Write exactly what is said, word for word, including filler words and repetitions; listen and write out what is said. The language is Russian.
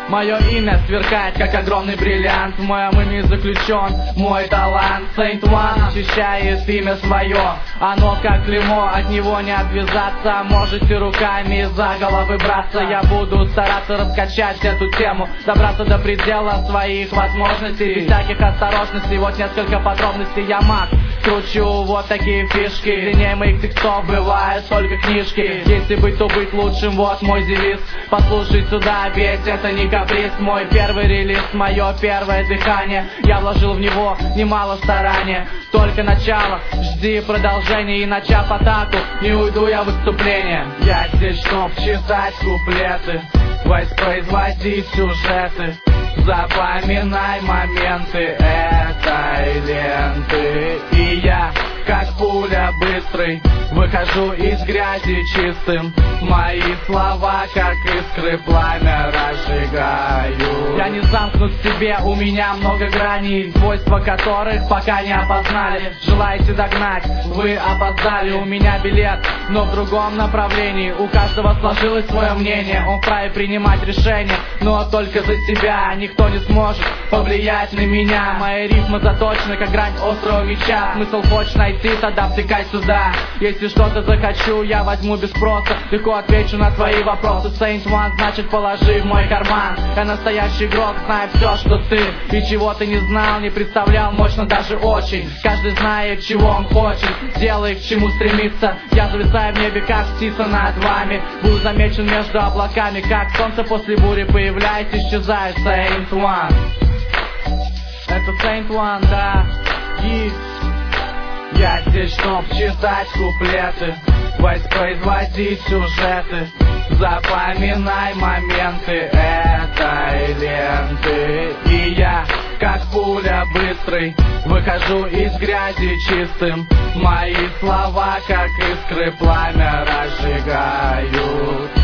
Мое имя сверкает, как огромный бриллиант. В моем имени заключен мой талант. Saint One защищает имя свое. Оно как клеймо, от него не отвязаться. Можете руками за головы браться. Я буду стараться раскачать эту тему, добраться до предела своих возможностей. Без всяких осторожностей, вот несколько подробностей. Я маг, кручу вот такие фишки. Длиннее моих текстов бывают только книжки. Если быть, то быть лучшим, вот мой девиз. Послушай сюда, ведь это не каприз. Мой первый релиз, мое первое дыхание. Я вложил в него немало старания. Только начало, жди продолжения. И начав атаку, не уйду я в выступление. Я здесь, чтоб читать куплеты, воспроизводить сюжеты. Запоминай моменты этой ленты. И я, как пуля быстрый, выхожу из грязи чистым. Мои слова, как искры, пламя разжигаю. Я не замкнут в себе, у меня много граней, свойства которых пока не опознали. Желаете догнать, вы опоздали. У меня билет, но в другом направлении. У каждого сложилось свое мнение. Он вправе принимать решения, но только за себя. Никто не сможет повлиять на меня. Мои рифмы заточены, как грань острого меча. Смысл хочешь найти, тогда втыкай сюда. Если что-то захочу, я возьму без спроса. Легко отвечу на твои вопросы. Saint One значит положи в мой карман. Я настоящий игрок, знаю все, что ты. И чего ты не знал, не представлял, мощно даже очень. Каждый знает, чего он хочет, делает, к чему стремится. Я зависаю в небе, как птица над вами. Буду замечен между облаками, как солнце после бури. Появляясь, исчезает Saint One. Это Saint One, да. И я здесь, чтоб читать куплеты, воспроизводить сюжеты. Запоминай моменты этой ленты. И я, как пуля быстрый, выхожу из грязи чистым. Мои слова, как искры, пламя разжигают.